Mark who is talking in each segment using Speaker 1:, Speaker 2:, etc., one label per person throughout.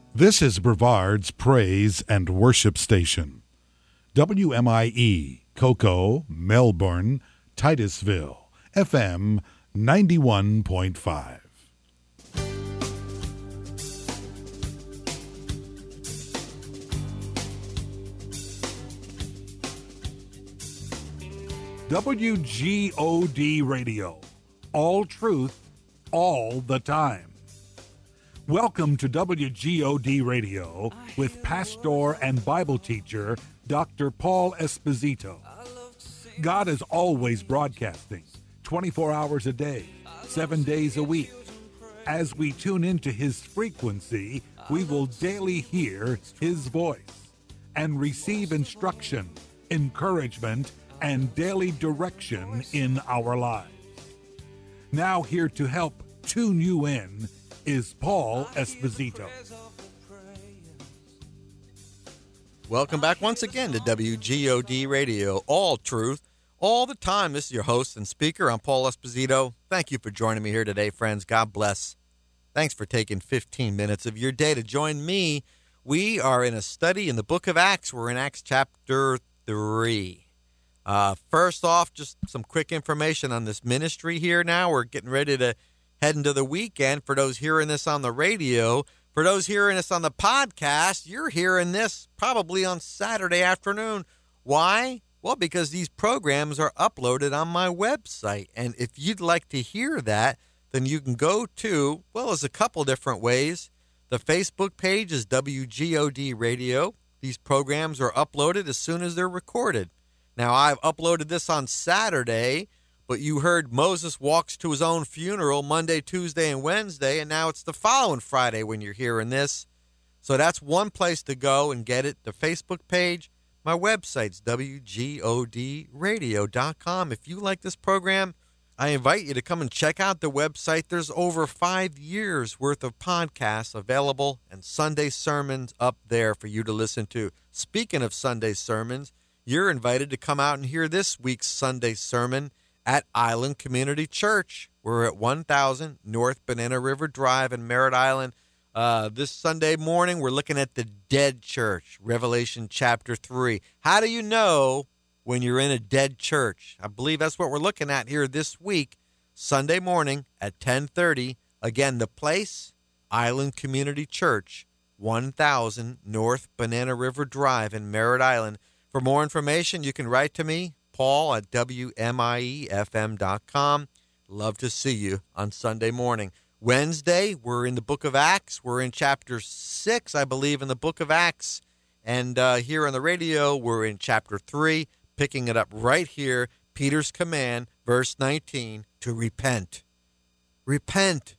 Speaker 1: This is Brevard's Praise and Worship Station. WMIE, Cocoa, Melbourne, Titusville, FM 91.5. WGOD Radio. All truth, all the time. Welcome to WGOD Radio with pastor and Bible teacher Dr. Paul Esposito. God is always broadcasting 24 hours a day, 7 days a week. As we tune into his frequency, we will daily hear his voice and receive instruction, encouragement, and daily direction in our lives. Now here to help tune you in is Paul Esposito.
Speaker 2: Welcome back once again to WGOD Radio, all truth, all the time. This is your host and speaker. I'm Paul Esposito. Thank you for joining me here today, friends. God bless. Thanks for taking 15 minutes of your day to join me. We are in a study in the book of Acts. We're in Acts chapter 3. First off, just some quick information on this ministry here now. We're getting ready to head into the weekend. For those hearing this on the radio, for those hearing this on the podcast, you're hearing this probably on Saturday afternoon. Why? Well, because these programs are uploaded on my website. And if you'd like to hear that, then you can go to, well, there's a couple different ways. The Facebook page is WGOD Radio. These programs are uploaded as soon as they're recorded. Now, I've uploaded this on Saturday, but you heard Moses walks to his own funeral Monday, Tuesday, and Wednesday, and now it's the following Friday when you're hearing this. So that's one place to go and get it, the Facebook page. My website's WGODradio.com. If you like this program, I invite you to come and check out the website. There's over 5 years worth of podcasts available and Sunday sermons up there for you to listen to. Speaking of Sunday sermons, you're invited to come out and hear this week's Sunday sermon at Island Community Church. We're at 1000 North Banana River Drive in Merritt Island. This Sunday morning, we're looking at the dead church, Revelation chapter 3. How do you know when you're in a dead church? I believe that's what we're looking at here this week, Sunday morning at 10:30. Again, the place, Island Community Church, 1000 North Banana River Drive in Merritt Island. For more information, you can write to me, Paul at WMIEFM.com. Love to see you on Sunday morning. Wednesday, we're in the book of Acts. We're in chapter 6, I believe, in the book of Acts. And here on the radio, we're in chapter 3, picking it up right here. Peter's command, verse 19, to repent. Repent.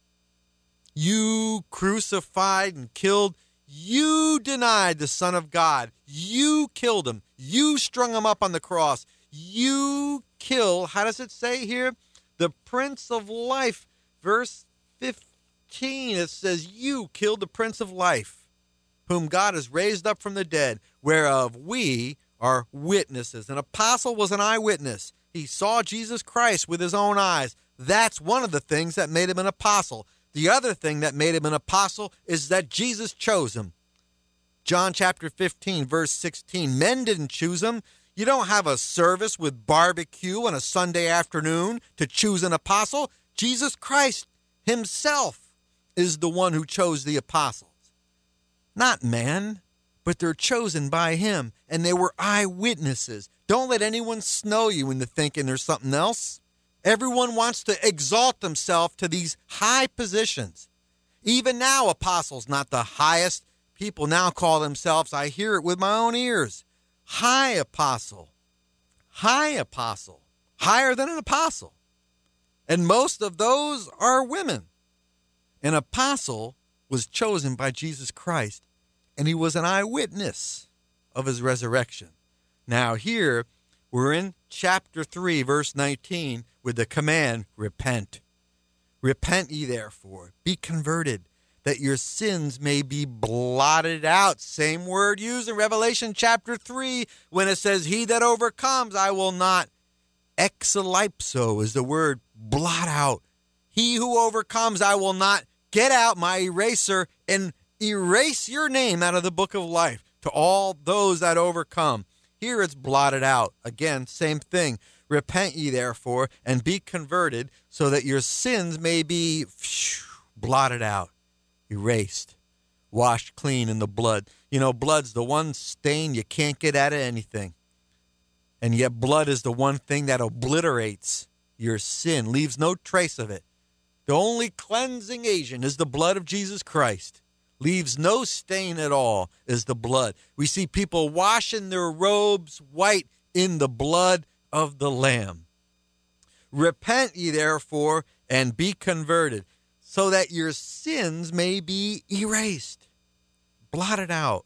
Speaker 2: You crucified and killed. You denied the Son of God. You killed him. You strung him up on the cross. You kill, how does it say here? The Prince of Life. Verse 15, it says, you killed the Prince of Life, whom God has raised up from the dead, whereof we are witnesses. An apostle was an eyewitness. He saw Jesus Christ with his own eyes. That's one of the things that made him an apostle. The other thing that made him an apostle is that Jesus chose him. John chapter 15, verse 16. Men didn't choose him. You don't have a service with barbecue on a Sunday afternoon to choose an apostle. Jesus Christ himself is the one who chose the apostles. Not man, but they're chosen by him, and they were eyewitnesses. Don't let anyone snow you into thinking there's something else. Everyone wants to exalt themselves to these high positions. Even now, apostles, not the highest. People now call themselves, I hear it with my own ears, high apostle. High apostle. Higher than an apostle. And most of those are women. An apostle was chosen by Jesus Christ, and he was an eyewitness of his resurrection. Now here, we're in chapter 3, verse 19, with the command, repent. Repent ye therefore, be converted, that your sins may be blotted out. Same word used in Revelation chapter 3, when it says, he that overcomes, I will not. Exalypso is the word blot out. He who overcomes, I will not get out my eraser and erase your name out of the book of life to all those that overcome. Here it's blotted out. Again, same thing. Repent ye therefore and be converted so that your sins may be blotted out, erased, washed clean in the blood. You know, blood's the one stain you can't get out of anything. And yet blood is the one thing that obliterates your sin, leaves no trace of it. The only cleansing agent is the blood of Jesus Christ. Leaves no stain at all is the blood. We see people washing their robes white in the blood of the Lamb. Repent ye therefore and be converted, so that your sins may be erased, blotted out,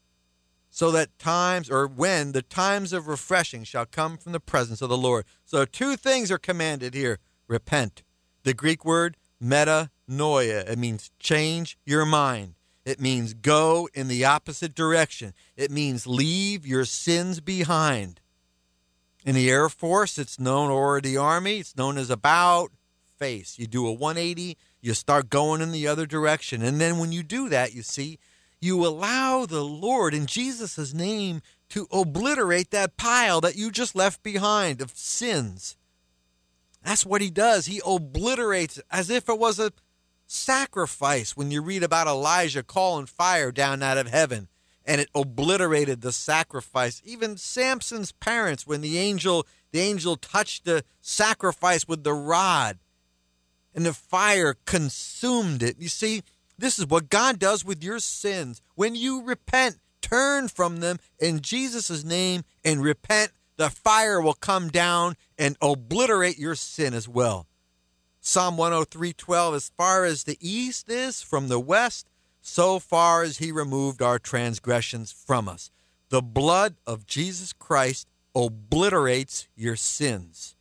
Speaker 2: so that when the times of refreshing shall come from the presence of the Lord. So two things are commanded here. Repent. The Greek word metanoia. It means change your mind. It means go in the opposite direction. It means leave your sins behind. In the Air Force, it's known, or the Army, it's known as about face. You do a 180, you start going in the other direction. And then when you do that, you see, you allow the Lord in Jesus' name to obliterate that pile that you just left behind of sins. That's what he does. He obliterates it as if it was a sacrifice when you read about Elijah calling fire down out of heaven, and it obliterated the sacrifice. Even Samson's parents, when the angel touched the sacrifice with the rod, and the fire consumed it. You see, this is what God does with your sins. When you repent, turn from them in Jesus' name and repent, the fire will come down and obliterate your sin as well. Psalm 103:12, as far as the east is from the west, so far as he removed our transgressions from us. The blood of Jesus Christ obliterates your sins.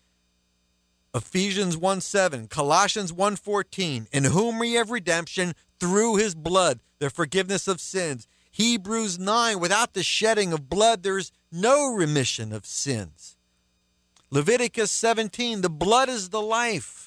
Speaker 2: Ephesians 1:7, Colossians 1:14, in whom we have redemption through his blood, the forgiveness of sins. Hebrews 9, without the shedding of blood, there's no remission of sins. Leviticus 17, the blood is the life.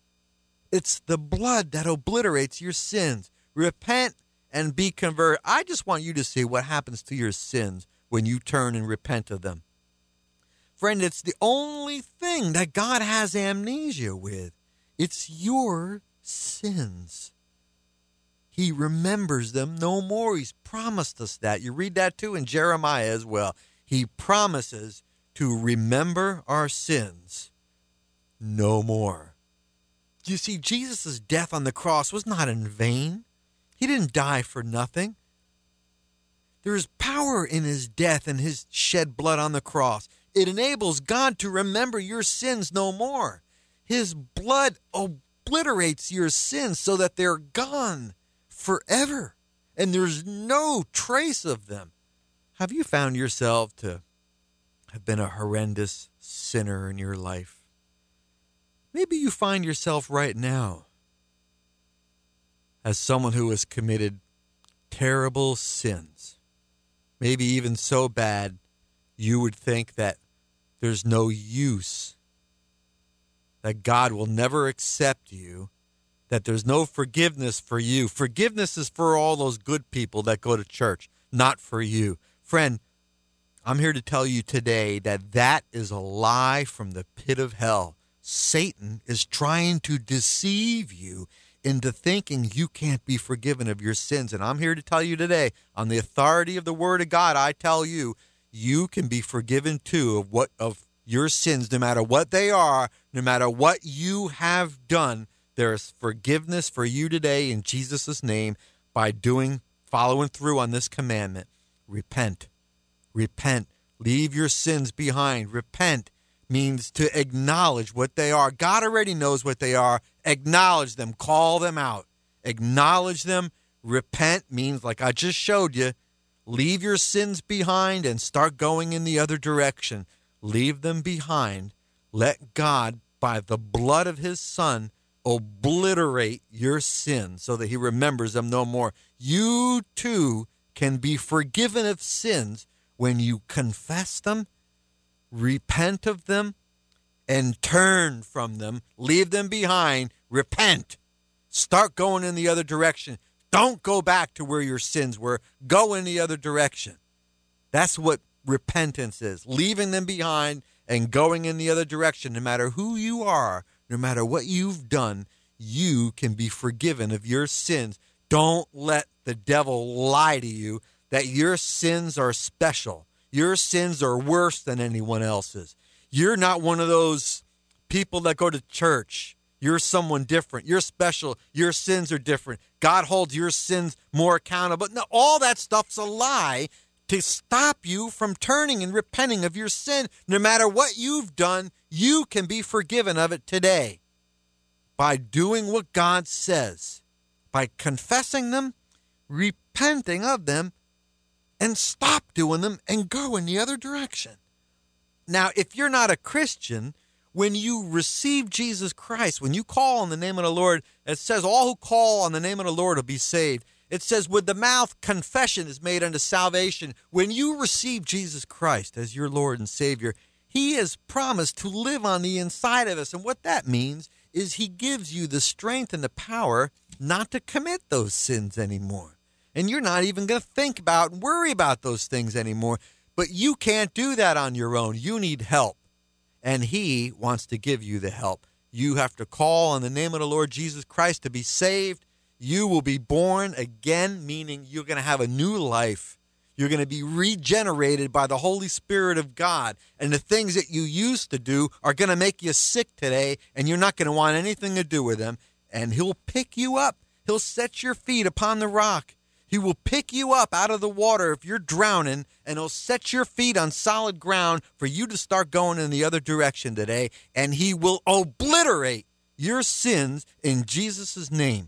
Speaker 2: It's the blood that obliterates your sins. Repent and be converted. I just want you to see what happens to your sins when you turn and repent of them. Friend, it's the only thing that God has amnesia with. It's your sins. He remembers them no more. He's promised us that. You read that too in Jeremiah as well. He promises to remember our sins no more. You see, Jesus' death on the cross was not in vain. He didn't die for nothing. There is power in his death and his shed blood on the cross. It enables God to remember your sins no more. His blood obliterates your sins so that they're gone forever, and there's no trace of them. Have you found yourself to have been a horrendous sinner in your life? Maybe you find yourself right now as someone who has committed terrible sins, maybe even so bad you would think that there's no use, that God will never accept you, that there's no forgiveness for you. Forgiveness is for all those good people that go to church, not for you. Friend, I'm here to tell you today that that is a lie from the pit of hell. Satan is trying to deceive you into thinking you can't be forgiven of your sins. And I'm here to tell you today, on the authority of the Word of God, I tell you, you can be forgiven too of your sins, no matter what they are, no matter what you have done. There's forgiveness for you today in Jesus' name by following through on this commandment. Repent. Repent. Leave your sins behind. Repent means to acknowledge what they are. God already knows what they are. Acknowledge them. Call them out. Acknowledge them. Repent means, like I just showed you, leave your sins behind and start going in the other direction. Leave them behind. Let God, by the blood of his Son, obliterate your sins so that he remembers them no more. You too can be forgiven of sins when you confess them, repent of them, and turn from them. Leave them behind. Repent. Start going in the other direction. Don't go back to where your sins were. Go in the other direction. That's what repentance is, leaving them behind and going in the other direction. No matter who you are, no matter what you've done, you can be forgiven of your sins. Don't let the devil lie to you that your sins are special. Your sins are worse than anyone else's. You're not one of those people that go to church. You're someone different. You're special. Your sins are different. God holds your sins more accountable. No, all that stuff's a lie to stop you from turning and repenting of your sin. No matter what you've done, you can be forgiven of it today by doing what God says, by confessing them, repenting of them, and stop doing them and go in the other direction. Now, if you're not a Christian, when you receive Jesus Christ, when you call on the name of the Lord, it says all who call on the name of the Lord will be saved. It says with the mouth, confession is made unto salvation. When you receive Jesus Christ as your Lord and Savior, he has promised to live on the inside of us. And what that means is he gives you the strength and the power not to commit those sins anymore. And you're not even going to think about and worry about those things anymore. But you can't do that on your own. You need help. And he wants to give you the help. You have to call on the name of the Lord Jesus Christ to be saved. You will be born again, meaning you're going to have a new life. You're going to be regenerated by the Holy Spirit of God. And the things that you used to do are going to make you sick today, and you're not going to want anything to do with them. And he'll pick you up. He'll set your feet upon the rock. He will pick you up out of the water if you're drowning, and he'll set your feet on solid ground for you to start going in the other direction today, and he will obliterate your sins in Jesus' name.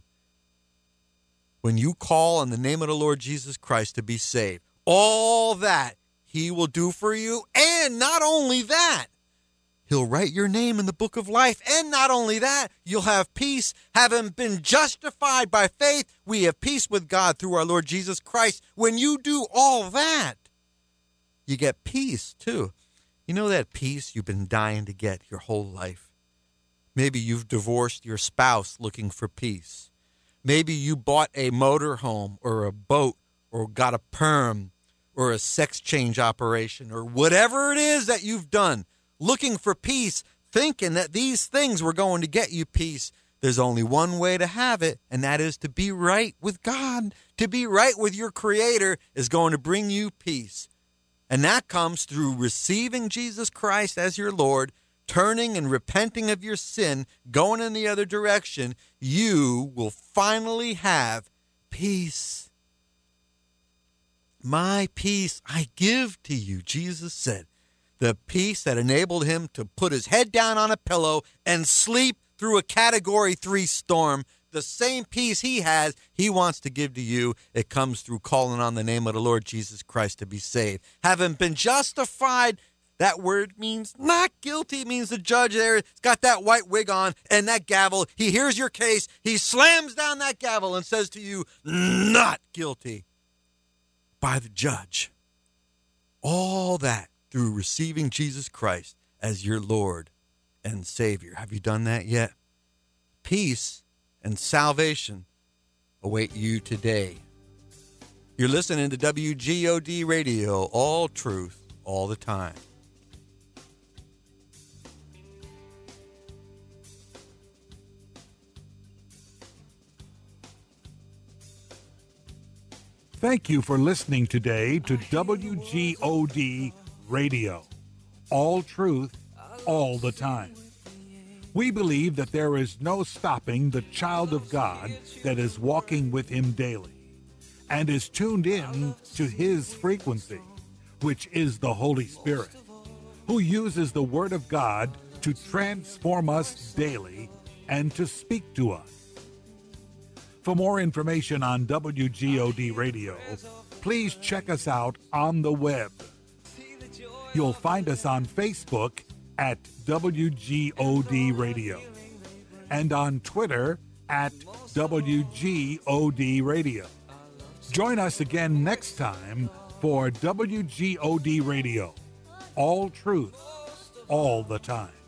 Speaker 2: When you call on the name of the Lord Jesus Christ to be saved, all that he will do for you, and not only that, he'll write your name in the book of life. And not only that, you'll have peace. Having been justified by faith, we have peace with God through our Lord Jesus Christ. When you do all that, you get peace too. You know that peace you've been dying to get your whole life? Maybe you've divorced your spouse looking for peace. Maybe you bought a motorhome or a boat or got a perm or a sex change operation or whatever it is that you've done, looking for peace, thinking that these things were going to get you peace. There's only one way to have it, and that is to be right with God. To be right with your Creator is going to bring you peace. And that comes through receiving Jesus Christ as your Lord, turning and repenting of your sin, going in the other direction. You will finally have peace. My peace I give to you, Jesus said. The peace that enabled him to put his head down on a pillow and sleep through a Category 3 storm. The same peace he has, he wants to give to you. It comes through calling on the name of the Lord Jesus Christ to be saved. Having been justified, that word means not guilty. It means the judge there has got that white wig on and that gavel. He hears your case. He slams down that gavel and says to you, not guilty by the judge. All that through receiving Jesus Christ as your Lord and Savior. Have you done that yet? Peace and salvation await you today. You're listening to WGOD Radio, all truth, all the time.
Speaker 1: Thank you for listening today to WGOD Radio. All truth, all the time. We believe that there is no stopping the child of God that is walking with him daily and is tuned in to his frequency, which is the Holy Spirit, who uses the Word of God to transform us daily and to speak to us. For more information on WGOD Radio, please check us out on the web. You'll find us on Facebook at WGOD Radio and on Twitter at WGOD Radio. Join us again next time for WGOD Radio. All truth, all the time.